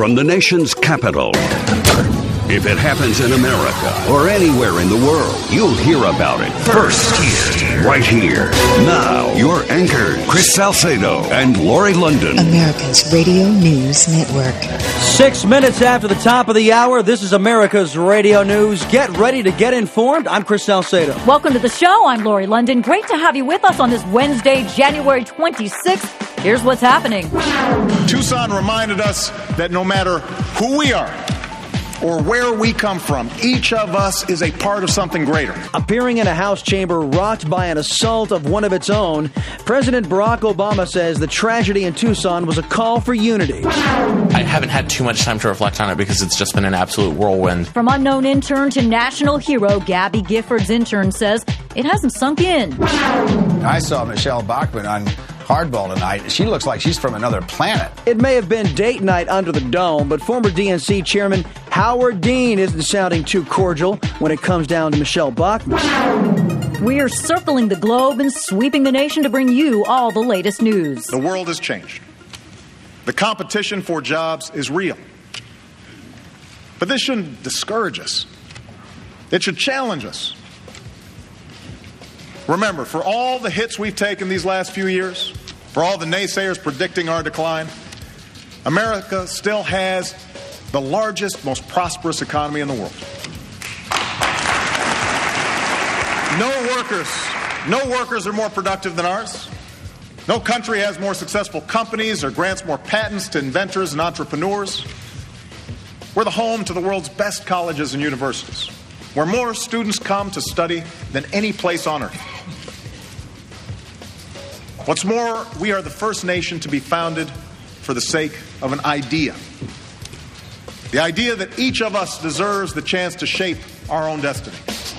from the nation's capital. If it happens in America or anywhere in the world, you'll hear about it first here, right here. Now, your anchors, Chris Salcedo and Lori London. America's Radio News Network. 6 minutes after the top of the hour, this is America's Radio News. Get ready to get informed. I'm Chris Salcedo. Welcome to the show. I'm Lori London. Great to have you with us on this Wednesday, January 26th. Here's what's happening. Tucson reminded us that no matter who we are, or where we come from, each of us is a part of something greater. Appearing in a House chamber rocked by an assault of one of its own, President Barack Obama says the tragedy in Tucson was a call for unity. I haven't had too much time to reflect on it because it's just been an absolute whirlwind. From unknown intern to national hero, Gabby Gifford's intern says it hasn't sunk in. I saw Michelle Bachmann on Hardball tonight. She looks like she's from another planet. It may have been date night under the dome, but former DNC chairman Howard Dean isn't sounding too cordial when it comes down to Michelle Bachmann. We're circling the globe and sweeping the nation to bring you all the latest news. The world has changed. The competition for jobs is real. But this shouldn't discourage us. It should challenge us. Remember, for all the hits we've taken these last few years, for all the naysayers predicting our decline, America still has the largest, most prosperous economy in the world. No workers are more productive than ours. No country has more successful companies or grants more patents to inventors and entrepreneurs. We're the home to the world's best colleges and universities, where more students come to study than any place on earth. What's more, we are the first nation to be founded for the sake of an idea. The idea that each of us deserves the chance to shape our own destiny.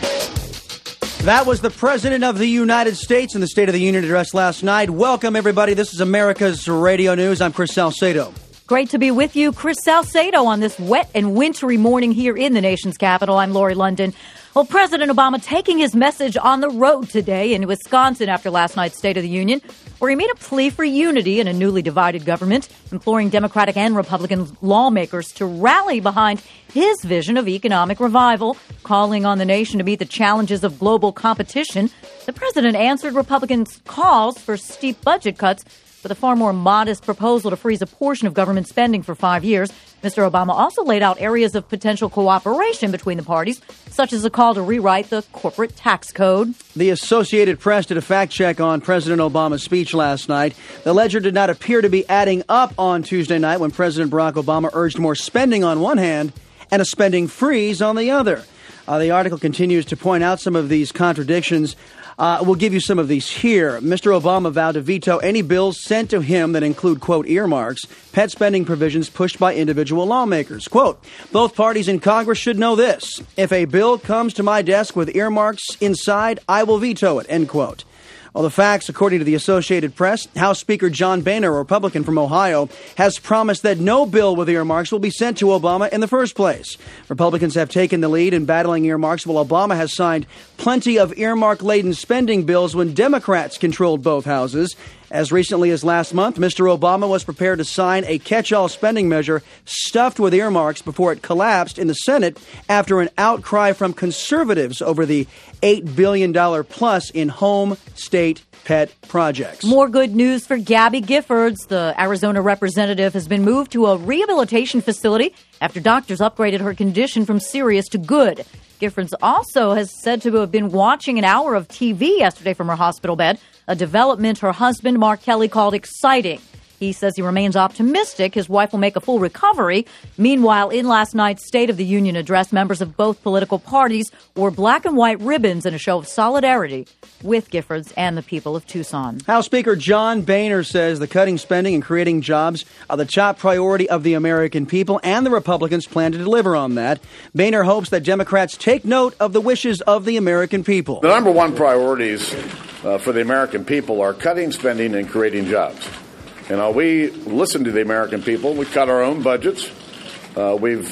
That was the President of the United States in the State of the Union address last night. Welcome, everybody. This is America's Radio News. I'm Chris Salcedo. Great to be with you, Chris Salcedo, on this wet and wintry morning here in the nation's capital. I'm Lori London. Well, President Obama taking his message on the road today in Wisconsin after last night's State of the Union, where he made a plea for unity in a newly divided government, imploring Democratic and Republican lawmakers to rally behind his vision of economic revival, calling on the nation to meet the challenges of global competition. The president answered Republicans' calls for steep budget cuts with a far more modest proposal to freeze a portion of government spending for 5 years. Mr. Obama also laid out areas of potential cooperation between the parties, such as a call to rewrite the corporate tax code. The Associated Press did a fact check on President Obama's speech last night. The ledger did not appear to be adding up on Tuesday night when President Barack Obama urged more spending on one hand and a spending freeze on the other. The article continues to point out some of these contradictions. We'll give you some of these here. Mr. Obama vowed to veto any bills sent to him that include, quote, earmarks, pet spending provisions pushed by individual lawmakers. Quote, both parties in Congress should know this. If a bill comes to my desk with earmarks inside, I will veto it, end quote. Well, the facts, according to the Associated Press, House Speaker John Boehner, a Republican from Ohio, has promised that no bill with earmarks will be sent to Obama in the first place. Republicans have taken the lead in battling earmarks, while Obama has signed plenty of earmark-laden spending bills when Democrats controlled both houses. As recently as last month, Mr. Obama was prepared to sign a catch-all spending measure stuffed with earmarks before it collapsed in the Senate after an outcry from conservatives over the $8 billion plus in home state pet projects. More good news for Gabby Giffords. The Arizona representative has been moved to a rehabilitation facility after doctors upgraded her condition from serious to good. Giffords also has said to have been watching an hour of TV yesterday from her hospital bed, a development her husband, Mark Kelly, called exciting. He says he remains optimistic his wife will make a full recovery. Meanwhile, in last night's State of the Union address, members of both political parties wore black and white ribbons in a show of solidarity with Giffords and the people of Tucson. House Speaker John Boehner says the cutting spending and creating jobs are the top priority of the American people, and the Republicans plan to deliver on that. Boehner hopes that Democrats take note of the wishes of the American people. The number one priorities for the American people are cutting spending and creating jobs. You know, we listen to the American people. We cut our own budgets. We've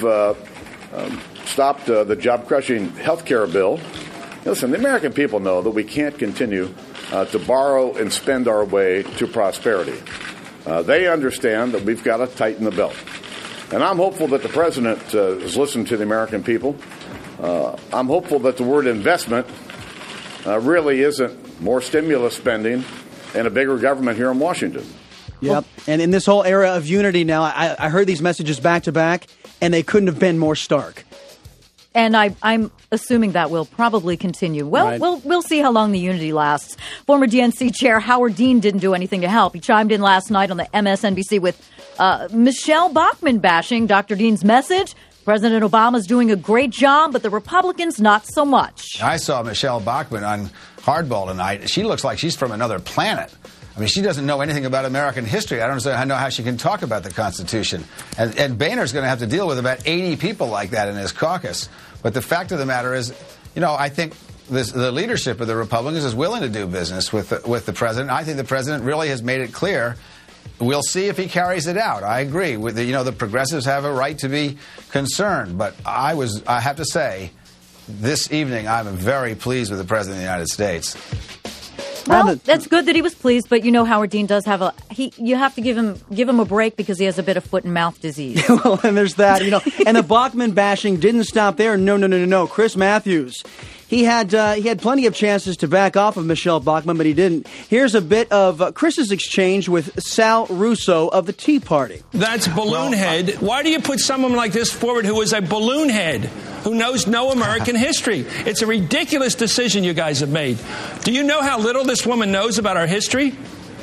stopped the job-crushing health care bill. Listen, the American people know that we can't continue to borrow and spend our way to prosperity. They understand that we've got to tighten the belt. And I'm hopeful that the president has listened to the American people. I'm hopeful that the word investment really isn't more stimulus spending and a bigger government here in Washington. Yep. And in this whole era of unity now, I heard these messages back to back, and they couldn't have been more stark. And I'm assuming that will probably continue. Well, Right. we'll see how long the unity lasts. Former DNC chair Howard Dean didn't do anything to help. He chimed in last night on the MSNBC with Michelle Bachmann bashing Dr. Dean's message. President Obama's doing a great job, but the Republicans not so much. I saw Michelle Bachmann on Hardball tonight. She looks like she's from another planet. I mean, she doesn't know anything about American history. I don't know how she can talk about the Constitution. And Boehner's going to have to deal with about 80 people like that in his caucus. But the fact of the matter is, I think the leadership of the Republicans is willing to do business with the president. I think the president really has made it clear. We'll see if he carries it out. I agree. The progressives have a right to be concerned. But I have to say, this evening, I'm very pleased with the president of the United States. Well, that's good that he was pleased, but Howard Dean does have you have to give him a break because he has a bit of foot and mouth disease. Well, and there's that, and the Bachmann bashing didn't stop there. No. Chris Matthews. He had plenty of chances to back off of Michelle Bachmann, but he didn't. Here's a bit of Chris's exchange with Sal Russo of the Tea Party. That's balloon head. Why do you put someone like this forward who is a balloon head, who knows no American history? It's a ridiculous decision you guys have made. Do you know how little this woman knows about our history?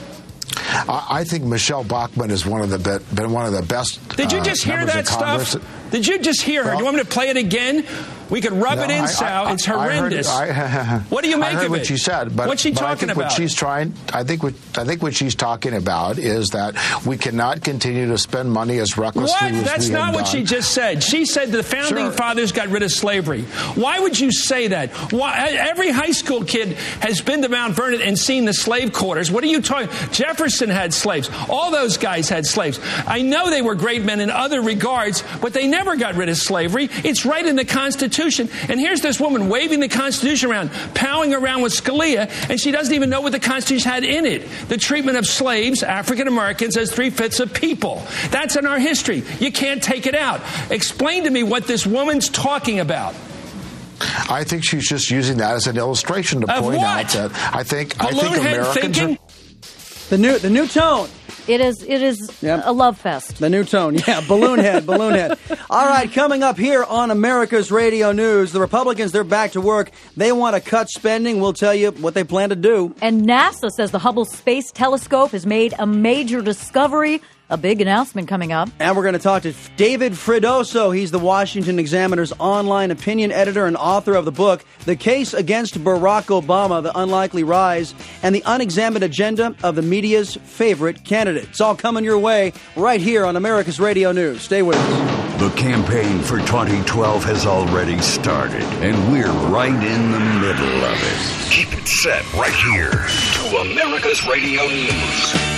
I think Michelle Bachmann is one of the best. Did you just hear that stuff? Did you just hear her? Do you want me to play it again? We could rub it in, Sal. It's horrendous. What do you make of it? I heard what she said, but what's she talking about? I think what she's talking about is that we cannot continue to spend money as recklessly as we have done. That's not what she just said. She said the founding fathers got rid of slavery. Why would you say that? Why? Every high school kid has been to Mount Vernon and seen the slave quarters. What are you talking? Jefferson had slaves. All those guys had slaves. I know they were great men in other regards, but they never got rid of slavery. It's right in the Constitution. And here's this woman waving the Constitution around, powing around with Scalia, and she doesn't even know what the Constitution had in it. The treatment of slaves, African Americans, as 3/5 of people. That's in our history. You can't take it out. Explain to me what this woman's talking about. I think she's just using that as an illustration to point out that I think Americans are... The new tone. It is a love fest. The new tone, yeah, balloon head. All right, coming up here on America's Radio News, the Republicans, they're back to work. They want to cut spending. We'll tell you what they plan to do. And NASA says the Hubble Space Telescope has made a major discovery. A big announcement coming up. And we're going to talk to David Freddoso. He's the Washington Examiner's online opinion editor and author of the book, The Case Against Barack Obama, The Unlikely Rise, and the Unexamined Agenda of the Media's Favorite Candidate. It's all coming your way right here on America's Radio News. Stay with us. The campaign for 2012 has already started, and we're right in the middle of it. Keep it set right here to America's Radio News.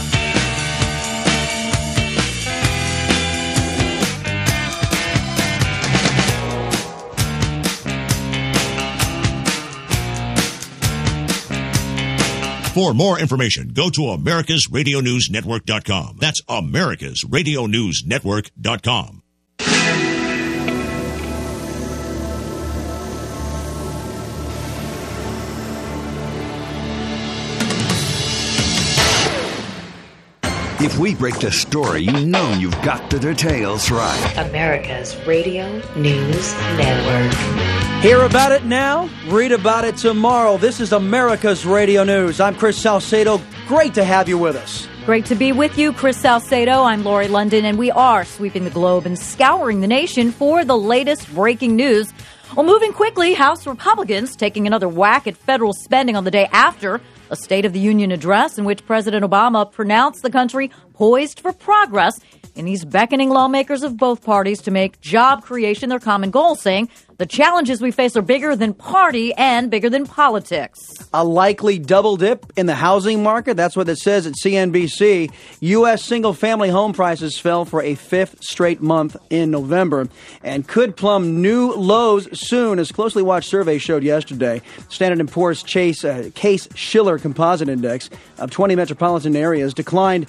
For more information, go to americasradionewsnetwork.com. That's americasradionewsnetwork.com. If we break the story, you know you've got the details right. America's Radio News Network. Hear about it now, read about it tomorrow. This is America's Radio News. I'm Chris Salcedo. Great to have you with us. Great to be with you, Chris Salcedo. I'm Lori London, and we are sweeping the globe and scouring the nation for the latest breaking news. Well, moving quickly, House Republicans taking another whack at federal spending on the day after a State of the Union address in which President Obama pronounced the country poised for progress. And he's beckoning lawmakers of both parties to make job creation their common goal, saying the challenges we face are bigger than party and bigger than politics. A likely double dip in the housing market. That's what it says at CNBC. U.S. single-family home prices fell for a fifth straight month in November and could plumb new lows soon, as closely watched survey showed yesterday. Standard & Poor's Case-Shiller Composite Index of 20 metropolitan areas declined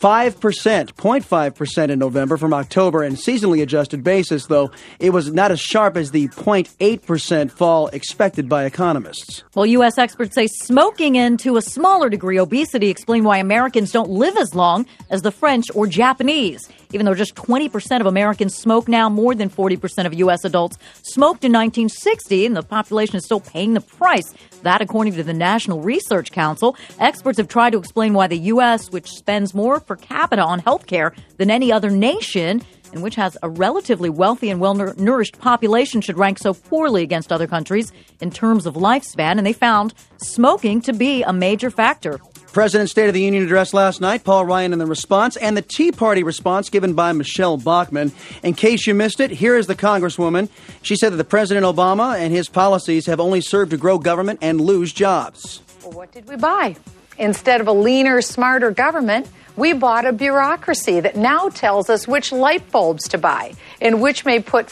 0.5% in November from October, and seasonally adjusted basis, though it was not as sharp as the 0.8% fall expected by economists. Well, U.S. experts say smoking and, to a smaller degree, obesity explain why Americans don't live as long as the French or Japanese. Even though just 20% of Americans smoke now, more than 40% of U.S. adults smoked in 1960, and the population is still paying the price. That, according to the National Research Council. Experts have tried to explain why the U.S., which spends more per capita on health care than any other nation, and which has a relatively wealthy and well-nourished population, should rank so poorly against other countries in terms of lifespan. And they found smoking to be a major factor. President's State of the Union address last night, Paul Ryan in the response, and the Tea Party response given by Michelle Bachmann. In case you missed it, here is the Congresswoman. She said that the President Obama and his policies have only served to grow government and lose jobs. Well, what did we buy? Instead of a leaner, smarter government, we bought a bureaucracy that now tells us which light bulbs to buy, and which may put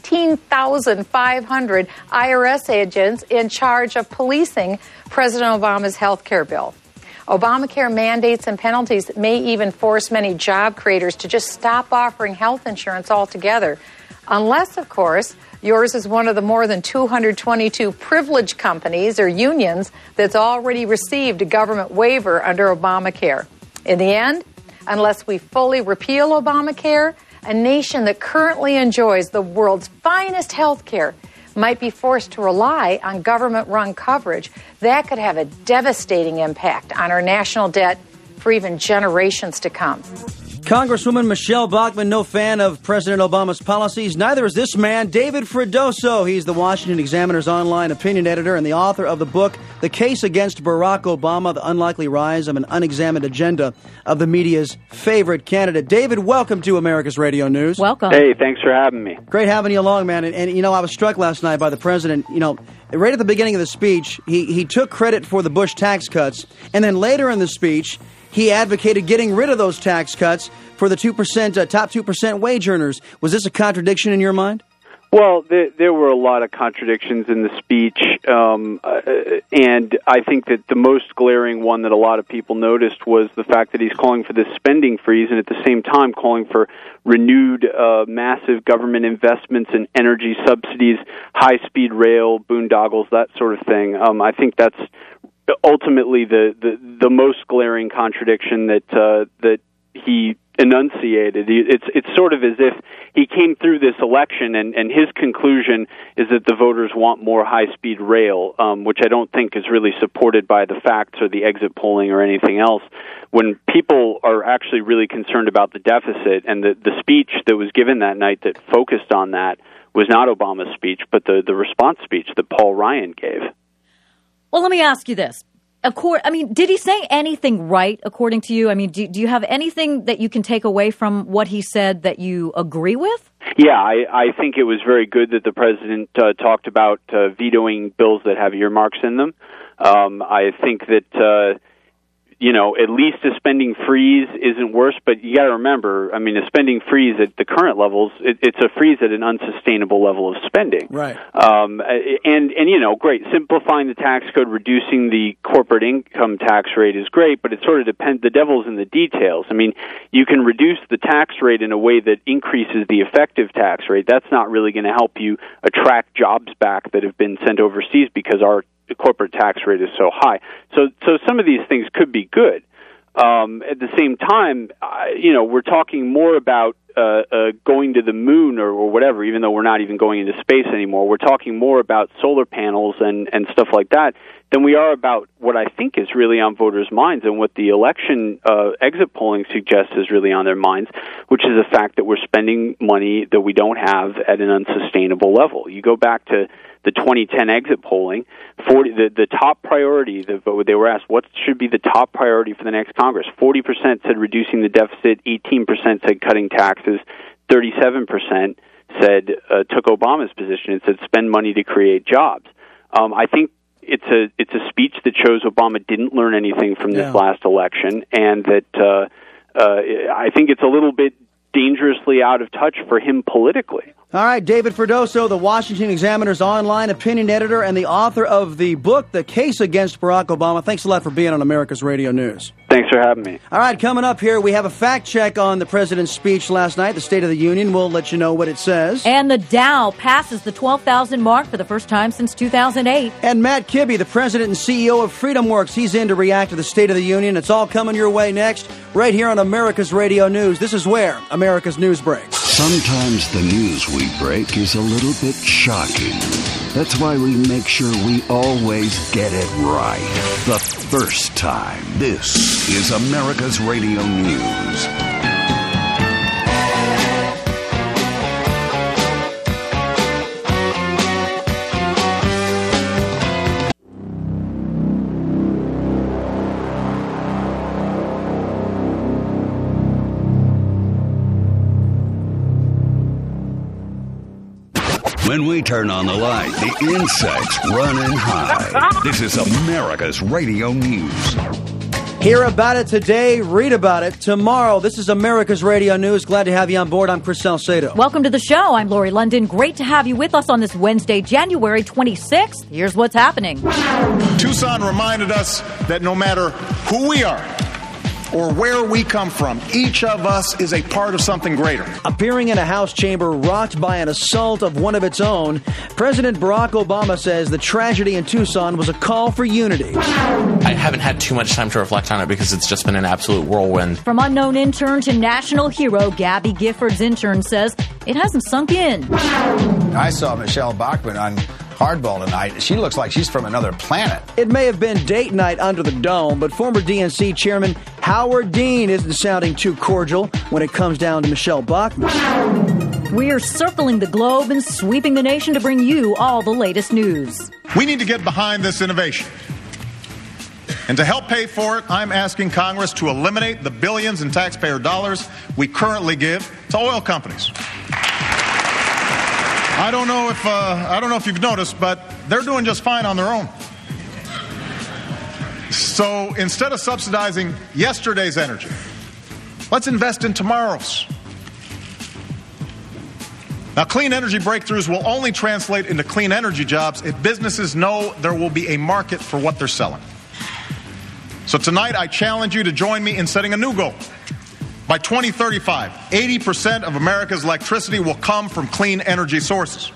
16,500 IRS agents in charge of policing President Obama's health care bill. Obamacare mandates and penalties may even force many job creators to just stop offering health insurance altogether. Unless, of course, yours is one of the more than 222 privileged companies or unions that's already received a government waiver under Obamacare. In the end, unless we fully repeal Obamacare, a nation that currently enjoys the world's finest health care might be forced to rely on government-run coverage. That could have a devastating impact on our national debt for even generations to come. Congresswoman Michelle Bachmann, no fan of President Obama's policies. Neither is this man, David Freddoso. He's the Washington Examiner's online opinion editor and the author of the book, The Case Against Barack Obama, The Unlikely Rise of an Unexamined Agenda of the Media's Favorite Candidate. David, welcome to America's Radio News. Welcome. Hey, thanks for having me. Great having you along, man. And you know, I was struck last night by the president. You know, right at the beginning of the speech, he took credit for the Bush tax cuts. And then later in the speech, he advocated getting rid of those tax cuts for the 2%, top 2% wage earners. Was this a contradiction in your mind? Well, there were a lot of contradictions in the speech, and I think that the most glaring one that a lot of people noticed was the fact that he's calling for this spending freeze and at the same time calling for renewed massive government investments in energy subsidies, high-speed rail, boondoggles, that sort of thing. I think that's ultimately the most glaring contradiction that he enunciated. It's sort of as if he came through this election and his conclusion is that the voters want more high-speed rail, which I don't think is really supported by the facts or the exit polling or anything else. When people are actually really concerned about the deficit, and the speech that was given that night that focused on that was not Obama's speech, but the response speech that Paul Ryan gave. Well, let me ask you this. Did he say anything right, according to you? I mean, do you have anything that you can take away from what he said that you agree with? Yeah, I think it was very good that the president talked about vetoing bills that have earmarks in them. I think that, at least a spending freeze isn't worse, but you got to remember, I mean, a spending freeze at the current levels, it's a freeze at an unsustainable level of spending. Right. Great. Simplifying the tax code, reducing the corporate income tax rate is great, but it sort of depends. The devil's in the details. I mean, you can reduce the tax rate in a way that increases the effective tax rate. That's not really going to help you attract jobs back that have been sent overseas because our corporate tax rate is so high. So some of these things could be good. At the same time, we're talking more about going to the moon or whatever, even though we're not even going into space anymore. We're talking more about solar panels and stuff like that than we are about what I think is really on voters' minds and what the election exit polling suggests is really on their minds, which is the fact that we're spending money that we don't have at an unsustainable level. You go back to the 2010 exit polling, the top priority, they were asked what should be the top priority for the next Congress. 40% said reducing the deficit, 18% said cutting taxes, 37% said took Obama's position and said spend money to create jobs. I think it's a speech that shows Obama didn't learn anything from this last election, and that I think it's a little bit dangerously out of touch for him politically. All right, David Ferdoso, the Washington Examiner's online opinion editor and the author of the book, The Case Against Barack Obama. Thanks a lot for being on America's Radio News. Thanks for having me. All right, coming up here, we have a fact check on the president's speech last night, the State of the Union. We'll let you know what it says. And the Dow passes the 12,000 mark for the first time since 2008. And Matt Kibbe, the president and CEO of FreedomWorks, he's in to react to the State of the Union. It's all coming your way next, right here on America's Radio News. This is where America's News breaks. Sometimes the news we break is a little bit shocking. That's why we make sure we always get it right the first time. This is America's Radio News. When we turn on the light, the insects run and hide. This is America's Radio News. Hear about it today, read about it tomorrow. This is America's Radio News. Glad to have you on board. I'm Chris Salcedo. Welcome to the show. I'm Lori London. Great to have you with us on this Wednesday, January 26th. Here's what's happening. Tucson reminded us that no matter who we are or where we come from, each of us is a part of something greater. Appearing in a House chamber rocked by an assault of one of its own, President Barack Obama says the tragedy in Tucson was a call for unity. I haven't had too much time to reflect on it because it's just been an absolute whirlwind. From unknown intern to national hero, Gabby Gifford's intern says it hasn't sunk in. I saw Michelle Bachmann on Hardball tonight. She looks like she's from another planet. It may have been date night under the dome, but former DNC chairman Howard Dean isn't sounding too cordial when it comes down to Michelle Bachmann. We're circling the globe and sweeping the nation to bring you all the latest news. We need to get behind this innovation. And to help pay for it, I'm asking Congress to eliminate the billions in taxpayer dollars we currently give to oil companies. I don't know if you've noticed, but they're doing just fine on their own. So instead of subsidizing yesterday's energy, let's invest in tomorrow's. Now, clean energy breakthroughs will only translate into clean energy jobs if businesses know there will be a market for what they're selling. So tonight, I challenge you to join me in setting a new goal. By 2035, 80% of America's electricity will come from clean energy sources.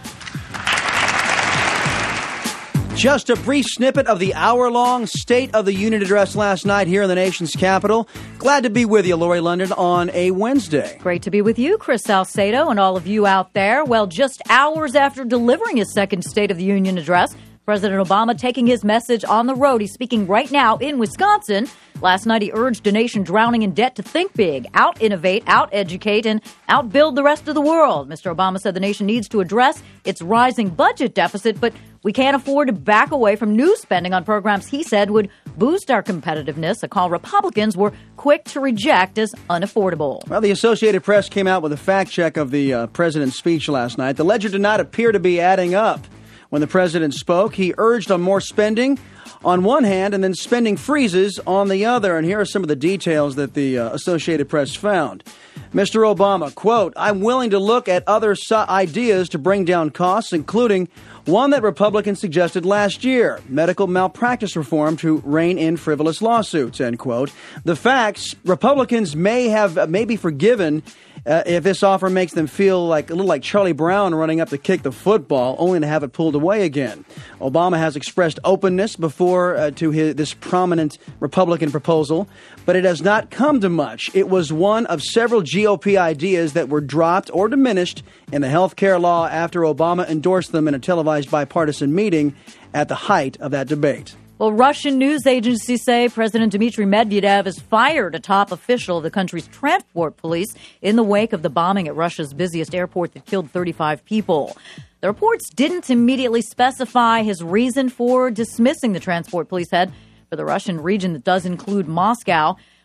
Just a brief snippet of the hour-long State of the Union address last night here in the nation's capital. Glad to be with you, Lori London, on a Wednesday. Great to be with you, Chris Salcedo, and all of you out there. Well, just hours after delivering his second State of the Union address, President Obama taking his message on the road. He's speaking right now in Wisconsin. Last night, he urged a nation drowning in debt to think big, out-innovate, out-educate, and out-build the rest of the world. Mr. Obama said the nation needs to address its rising budget deficit, but we can't afford to back away from new spending on programs he said would boost our competitiveness, a call Republicans were quick to reject as unaffordable. Well, the Associated Press came out with a fact check of the president's speech last night. The ledger did not appear to be adding up. When the president spoke, he urged on more spending on one hand and then spending freezes on the other. And here are some of the details that the Associated Press found. Mr. Obama, quote, "I'm willing to look at other ideas to bring down costs, including one that Republicans suggested last year, medical malpractice reform to rein in frivolous lawsuits," end quote. The facts, Republicans may be forgiven if this offer makes them feel like a little like Charlie Brown running up to kick the football, only to have it pulled away again. Obama has expressed openness before to this prominent Republican proposal, but it has not come to much. It was one of several GOP ideas that were dropped or diminished in the health care law after Obama endorsed them in a televised bipartisan meeting at the height of that debate. Well, Russian news agencies say President Dmitry Medvedev has fired a top official of the country's transport police in the wake of the bombing at Russia's busiest airport that killed 35 people. The reports didn't immediately specify his reason for dismissing the transport police head for the Russian region that does include Moscow.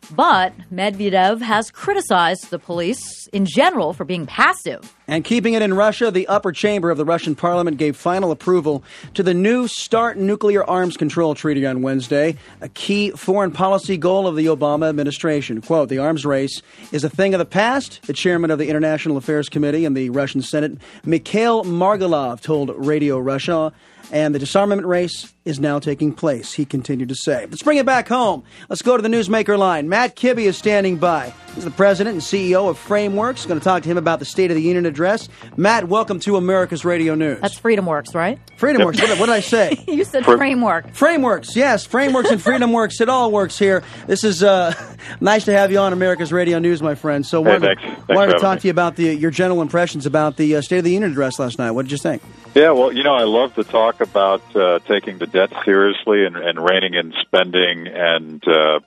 But Medvedev has criticized the police in general for being passive. And keeping it in Russia, the upper chamber of the Russian parliament gave final approval to the new START nuclear arms control treaty on Wednesday, a key foreign policy goal of the Obama administration. Quote, the arms race is a thing of the past, the chairman of the International Affairs Committee in the Russian Senate, Mikhail Margolov, told Radio Russia. And the disarmament race is now taking place, he continued to say. Let's bring it back home. Let's go to the Newsmaker line. Matt Kibbe is standing by. He's the president and CEO of Frameworks. Going to talk to him about the State of the Union address. Matt, welcome to America's Radio News. That's FreedomWorks, right? FreedomWorks. What did I say? You said Framework. Frameworks, yes. Frameworks and FreedomWorks. It all works here. This is nice to have you on America's Radio News, my friend. So wanted to talk to you about your general impressions about the State of the Union address last night. What did you think? Yeah, well, I love to talk about taking the debt seriously and reining in spending. And,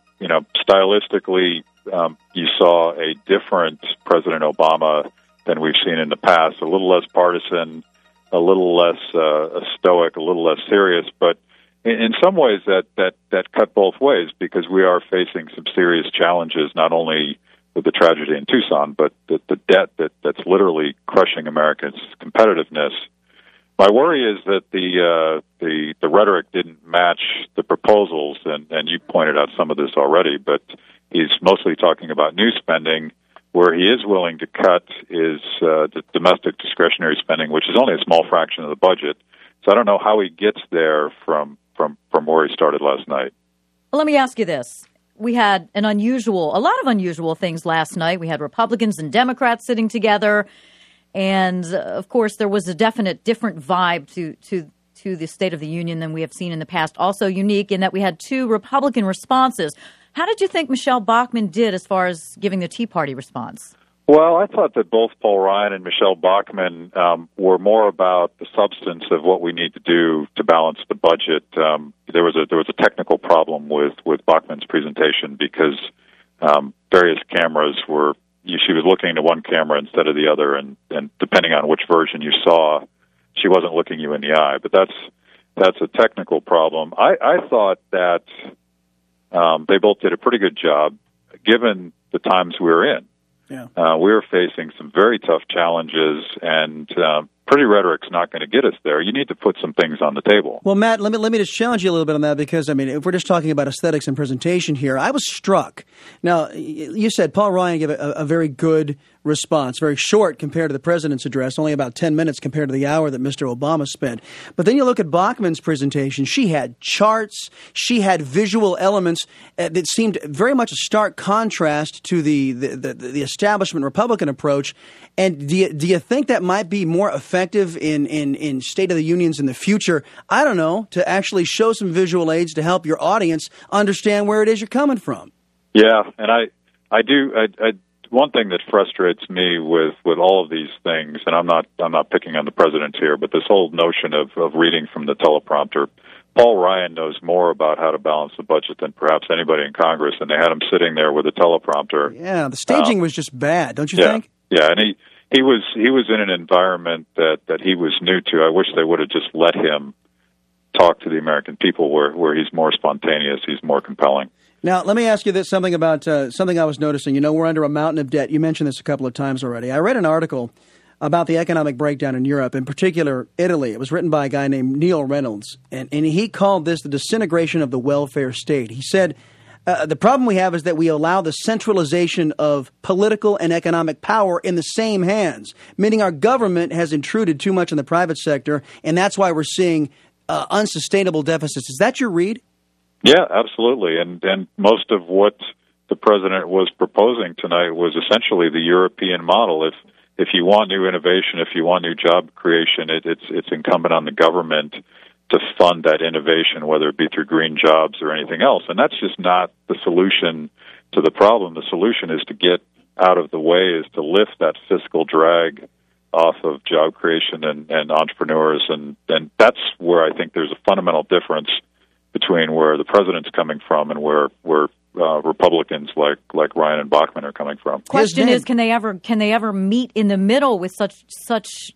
stylistically, you saw a different President Obama than we've seen in the past, a little less partisan, a little less stoic, a little less serious. But in some ways that cut both ways, because we are facing some serious challenges, not only with the tragedy in Tucson, but the debt that's literally crushing America's competitiveness. My worry is that the rhetoric didn't match the proposals, and you pointed out some of this already, but he's mostly talking about new spending. Where he is willing to cut is the domestic discretionary spending, which is only a small fraction of the budget. So I don't know how he gets there from where he started last night. Well, let me ask you this. We had a lot of unusual things last night. We had Republicans and Democrats sitting together. And, of course, there was a definite different vibe to the State of the Union than we have seen in the past. Also unique in that we had two Republican responses. How did you think Michelle Bachmann did as far as giving the Tea Party response? Well, I thought that both Paul Ryan and Michelle Bachmann were more about the substance of what we need to do to balance the budget. There was a technical problem with Bachmann's presentation because various cameras were. She was looking to one camera instead of the other, and depending on which version you saw, she wasn't looking you in the eye. But that's a technical problem. I thought that they both did a pretty good job, given the times we were in. Yeah. We were facing some very tough challenges, and pretty rhetoric's not going to get us there. You need to put some things on the table. Well, Matt, let me just challenge you a little bit on that because, if we're just talking about aesthetics and presentation here, I was struck. Now, you said Paul Ryan gave a very good response, very short compared to the president's address, only about 10 minutes compared to the hour that Mr. Obama spent. But then you look at Bachmann's presentation. She had charts. She had visual elements that seemed very much a stark contrast to the establishment Republican approach. And do you think that might be more effective in State of the Unions in the future? I don't know, to actually show some visual aids to help your audience understand where it is you're coming from. Yeah, and I do. One thing that frustrates me with all of these things, and I'm not picking on the president here, but this whole notion of reading from the teleprompter. Paul Ryan knows more about how to balance the budget than perhaps anybody in Congress, and they had him sitting there with a teleprompter. Yeah, the staging was just bad, don't you think? Yeah, and he was in an environment that he was new to. I wish they would have just let him talk to the American people where he's more spontaneous, he's more compelling. Now, let me ask you something about something I was noticing. We're under a mountain of debt. You mentioned this a couple of times already. I read an article about the economic breakdown in Europe, in particular Italy. It was written by a guy named Neil Reynolds, and he called this the disintegration of the welfare state. He said, the problem we have is that we allow the centralization of political and economic power in the same hands, meaning our government has intruded too much in the private sector, and that's why we're seeing unsustainable deficits. Is that your read? Yeah, absolutely. And most of what the president was proposing tonight was essentially the European model. If you want new innovation, if you want new job creation, it's incumbent on the government to fund that innovation, whether it be through green jobs or anything else. And that's just not the solution to the problem. The solution is to get out of the way, is to lift that fiscal drag off of job creation and entrepreneurs. And that's where I think there's a fundamental difference between where the president's coming from and where Republicans like Ryan and Bachmann are coming from. Question is, can they ever meet in the middle with such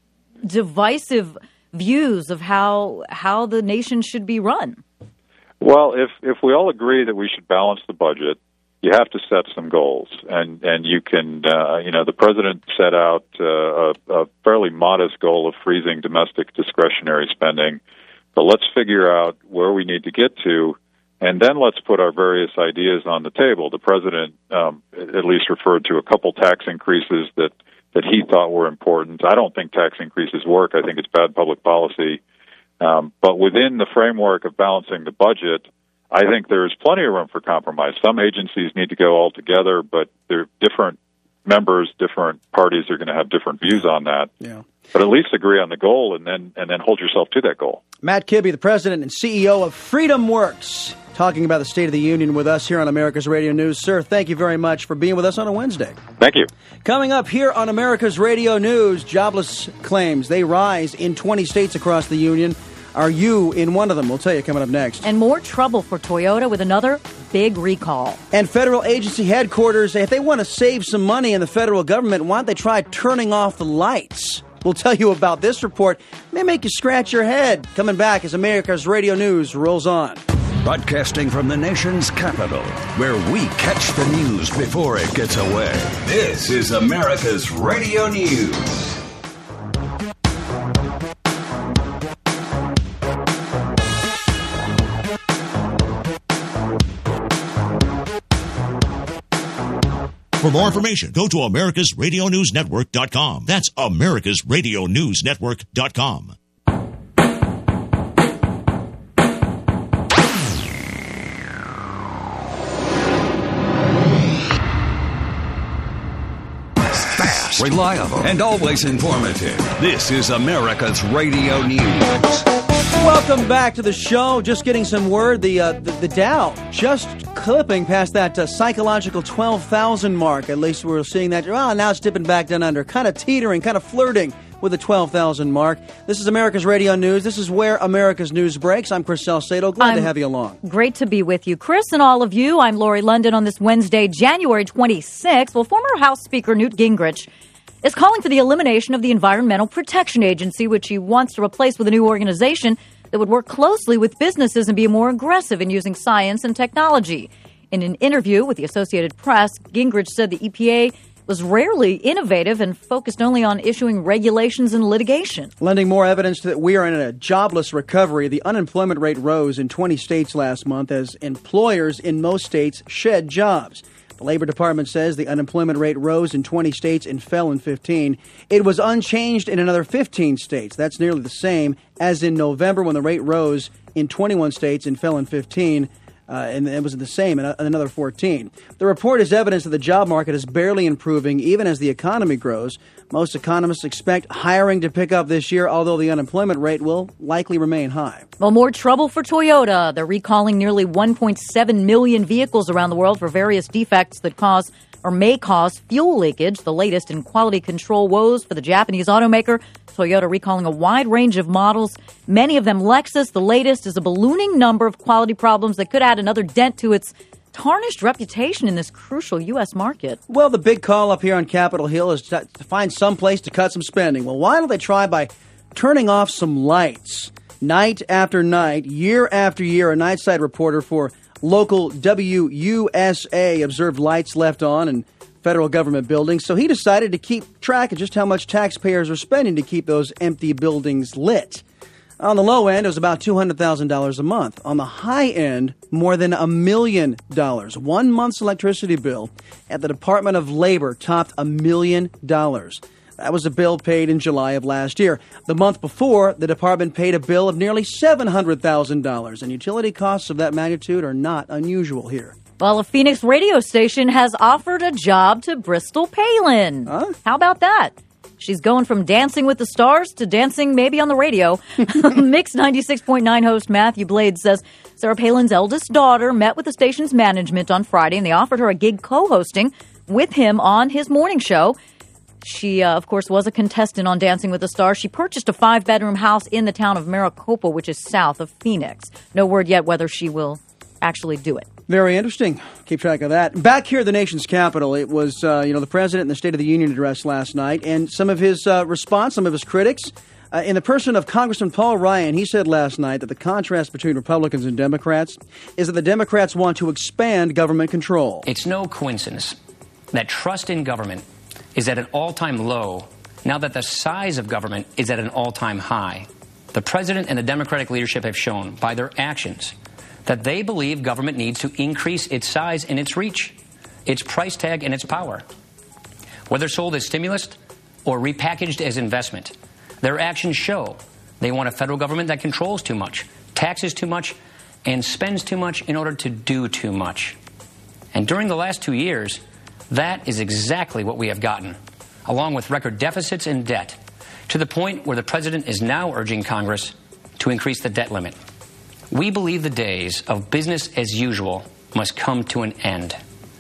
divisive views of how the nation should be run? Well, if we all agree that we should balance the budget, you have to set some goals, and you can, the president set out a fairly modest goal of freezing domestic discretionary spending, but let's figure out where we need to get to, and then let's put our various ideas on the table. The president at least referred to a couple tax increases that he thought were important. I don't think tax increases work. I think it's bad public policy. But within the framework of balancing the budget, I think there's plenty of room for compromise. Some agencies need to go all together, but they're different members, different parties are going to have different views on that. Yeah. But at least agree on the goal and then hold yourself to that goal. Matt Kibbe, the president and CEO of FreedomWorks, talking about the State of the Union with us here on America's Radio News. Sir, thank you very much for being with us on a Wednesday. Thank you. Coming up here on America's Radio News, jobless claims. They rise in 20 states across the Union. Are you in one of them? We'll tell you coming up next. And more trouble for Toyota with another big recall. And federal agency headquarters, if they want to save some money in the federal government, why don't they try turning off the lights? We'll tell you about this report. It may make you scratch your head. Coming back as America's Radio News rolls on. Broadcasting from the nation's capital, where we catch the news before it gets away. This is America's Radio News. For more information, go to americasradionewsnetwork.com. That's americasradionewsnetwork.com. Fast, reliable, and always informative. This is America's Radio News. Welcome back to the show. Just getting some word. The Dow just clipping past that psychological 12,000 mark. At least we're seeing that. Well, now it's dipping back down under. Kind of teetering, kind of flirting with the 12,000 mark. This is America's Radio News. This is where America's news breaks. I'm Chris Salcedo. Glad to have you along. Great to be with you, Chris, and all of you. I'm Lori London on this Wednesday, January 26th. Well, former House Speaker Newt Gingrich is calling for the elimination of the Environmental Protection Agency, which he wants to replace with a new organization that would work closely with businesses and be more aggressive in using science and technology. In an interview with the Associated Press, Gingrich said the EPA was rarely innovative and focused only on issuing regulations and litigation. Lending more evidence that we are in a jobless recovery, the unemployment rate rose in 20 states last month as employers in most states shed jobs. The Labor Department says the unemployment rate rose in 20 states and fell in 15. It was unchanged in another 15 states. That's nearly the same as in November when the rate rose in 21 states and fell in 15. And it was the same in another 14. The report is evidence that the job market is barely improving even as the economy grows. Most economists expect hiring to pick up this year, although the unemployment rate will likely remain high. Well, more trouble for Toyota. They're recalling nearly 1.7 million vehicles around the world for various defects that cause or may cause fuel leakage. The latest in quality control woes for the Japanese automaker. Toyota recalling a wide range of models, many of them Lexus. The latest is a ballooning number of quality problems that could add another dent to its tarnished reputation in this crucial U.S. market. Well, the big call up here on Capitol Hill is to find some place to cut some spending. Well, why don't they try by turning off some lights? Night after night, year after year, a nightside reporter for local WUSA observed lights left on in federal government buildings, so he decided to keep track of just how much taxpayers are spending to keep those empty buildings lit. On the low end, it was about $200,000 a month. On the high end, more than $1 million. 1 month's electricity bill at the Department of Labor topped $1 million. That was a bill paid in July of last year. The month before, the department paid a bill of nearly $700,000, and utility costs of that magnitude are not unusual here. Well, a Phoenix radio station has offered a job to Bristol Palin. Huh? How about that? She's going from Dancing with the Stars to dancing maybe on the radio. Mix 96.9 host Matthew Blades says Sarah Palin's eldest daughter met with the station's management on Friday, and they offered her a gig co-hosting with him on his morning show. She, of course, was a contestant on Dancing with the Stars. She purchased a 5-bedroom house in the town of Maricopa, which is south of Phoenix. No word yet whether she will actually do it. Very interesting. Keep track of that. Back here at the nation's capital, it was, the president in the State of the Union address last night, and some of his response, some of his critics In the person of Congressman Paul Ryan, he said last night that the contrast between Republicans and Democrats is that the Democrats want to expand government control. It's no coincidence that trust in government is at an all-time low now that the size of government is at an all-time high. The president and the Democratic leadership have shown by their actions that they believe government needs to increase its size and its reach, its price tag and its power. Whether sold as stimulus or repackaged as investment, their actions show they want a federal government that controls too much, taxes too much, and spends too much in order to do too much. And during the last 2 years, that is exactly what we have gotten, along with record deficits and debt, to the point where the president is now urging Congress to increase the debt limit. We believe the days of business as usual must come to an end.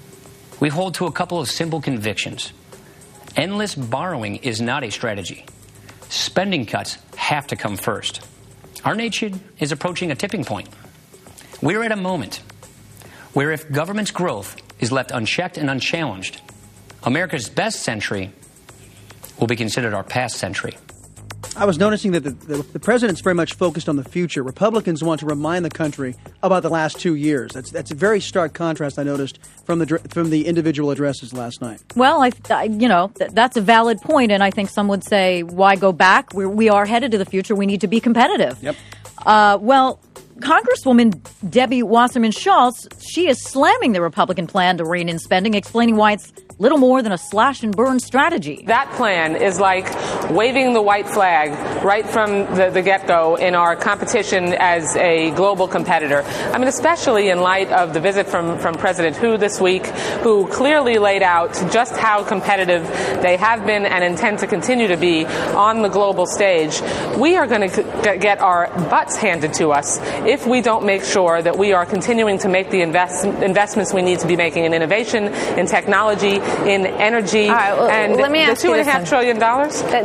We hold to a couple of simple convictions. Endless borrowing is not a strategy. Spending cuts have to come first. Our nation is approaching a tipping point. We're at a moment where if government's growth is left unchecked and unchallenged, America's best century will be considered our past century. I was noticing that the president's very much focused on the future. Republicans want to remind the country about the last 2 years. That's a very stark contrast I noticed from the individual addresses last night. Well, that's a valid point, and I think some would say, why go back? We are headed to the future. We need to be competitive. Yep. Well, Congresswoman Debbie Wasserman Schultz, she is slamming the Republican plan to rein in spending, explaining why it's little more than a slash and burn strategy. That plan is like waving the white flag right from the get-go in our competition as a global competitor. I mean, especially in light of the visit from President Hu this week, who clearly laid out just how competitive they have been and intend to continue to be on the global stage. We are going to get our butts handed to us if we don't make sure that we are continuing to make the investments we need to be making in innovation, in technology, in energy, and let me ask the $2.5 trillion. Go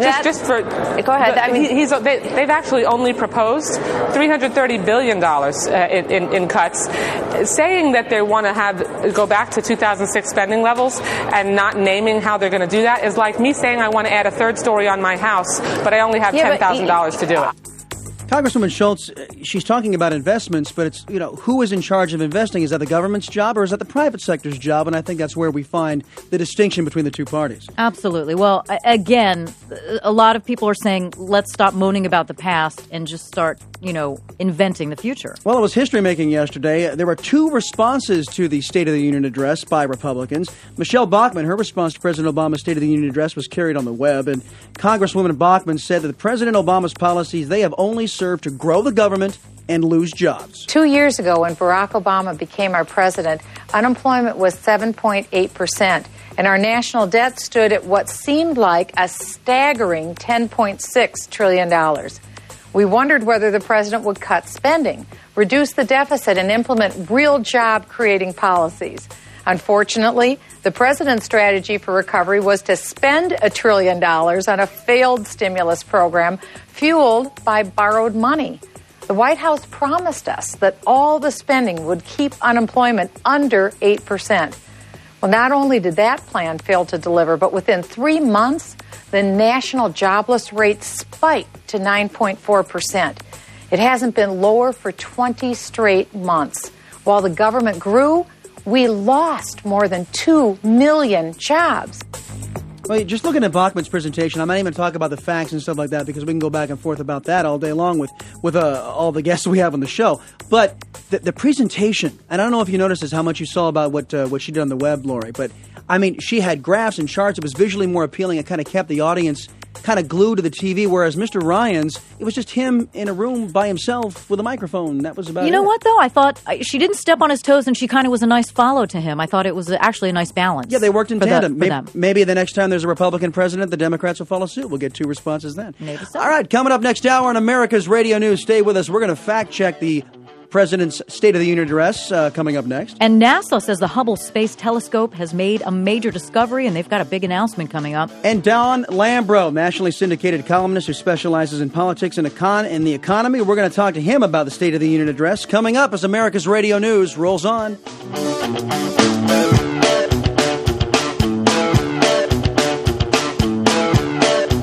ahead. They've actually only proposed $330 billion in cuts, saying that they want to go back to 2006 spending levels and not naming how they're going to do that is like me saying I want to add a third story on my house, but I only have $10,000 to do it. Congresswoman Schultz, she's talking about investments, but it's, who is in charge of investing? Is that the government's job or is that the private sector's job? And I think that's where we find the distinction between the two parties. Absolutely. Well, again, a lot of people are saying, let's stop moaning about the past and just start, inventing the future. Well, it was history-making yesterday. There were two responses to the State of the Union address by Republicans. Michelle Bachmann, her response to President Obama's State of the Union address was carried on the web, and Congresswoman Bachmann said that President Obama's policies, they have only served to grow the government and lose jobs. 2 years ago, when Barack Obama became our president, unemployment was 7.8%, and our national debt stood at what seemed like a staggering $10.6 trillion. We wondered whether the president would cut spending, reduce the deficit, and implement real job-creating policies. Unfortunately, the president's strategy for recovery was to spend $1 trillion on a failed stimulus program fueled by borrowed money. The White House promised us that all the spending would keep unemployment under 8%. Well, not only did that plan fail to deliver, but within 3 months, the national jobless rate spiked to 9.4%. It hasn't been lower for 20 straight months. While the government grew, we lost more than 2 million jobs. Well, just looking at Bachmann's presentation, I'm not even talking about the facts and stuff like that because we can go back and forth about that all day long with all the guests we have on the show. But the presentation, and I don't know if you noticed this, how much you saw about what she did on the web, Lori, but I mean, she had graphs and charts. It was visually more appealing. It kind of kept the audience kind of glued to the TV, whereas Mr. Ryan's, it was just him in a room by himself with a microphone. That was about it. You know what, though? I thought she didn't step on his toes, and she kind of was a nice follow to him. I thought it was actually a nice balance. Yeah, they worked in tandem. Maybe the next time there's a Republican president, the Democrats will follow suit. We'll get two responses then. Maybe so. All right, coming up next hour on America's Radio News. Stay with us. We're going to fact-check the President's State of the Union address coming up next. And NASA says the Hubble Space Telescope has made a major discovery, and they've got a big announcement coming up. And Don Lambro, nationally syndicated columnist who specializes in politics and the economy. We're going to talk to him about the State of the Union address coming up as America's Radio News rolls on.